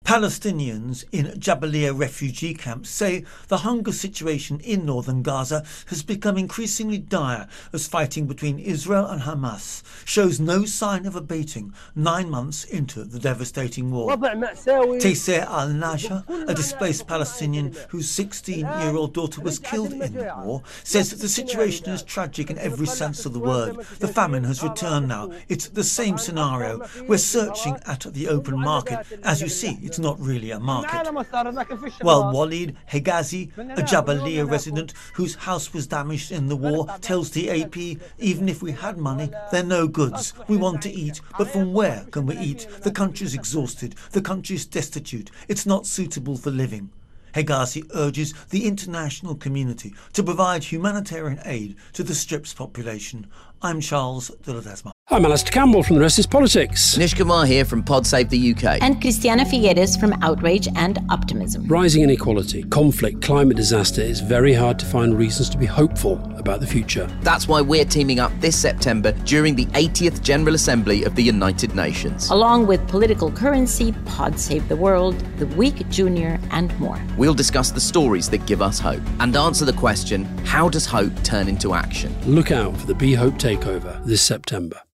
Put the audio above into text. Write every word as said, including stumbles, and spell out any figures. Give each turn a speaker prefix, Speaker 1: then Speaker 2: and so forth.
Speaker 1: Palestinians in Jabalia refugee camps say the hunger situation in northern Gaza has become increasingly dire as fighting between Israel and Hamas shows no sign of abating nine months into the devastating war. Taysir al-Nasha, a displaced Palestinian whose sixteen-year-old daughter was killed in the war, says that the situation is tragic in every sense of the word. The famine has returned now. It's the same scenario. We're searching at the open market. As you see, it's not really a market. While Walid Hegazi, a Jabalia resident whose house was damaged in the war, tells the A P, even if we had money, they're no goods. We want to eat, but from where can we eat? The country's exhausted. The country's destitute. It's not suitable for living. Hegazi urges the international community to provide humanitarian aid to the Strip's population. I'm Charles de Ledesma.
Speaker 2: I'm Alistair Campbell from The Rest is Politics.
Speaker 3: Anish Kumar here from Pod Save the U K.
Speaker 4: And Christiana Figueres from Outrage and Optimism.
Speaker 2: Rising inequality, conflict, climate disaster, it's very hard to find reasons to be hopeful about the future.
Speaker 3: That's why we're teaming up this September during the eightieth General Assembly of the United Nations.
Speaker 4: Along with Political Currency, Pod Save the World, The Week Junior, and more.
Speaker 3: We'll discuss the stories that give us hope and answer the question, how does hope turn into action?
Speaker 2: Look out for the Be Hope Takeover this September.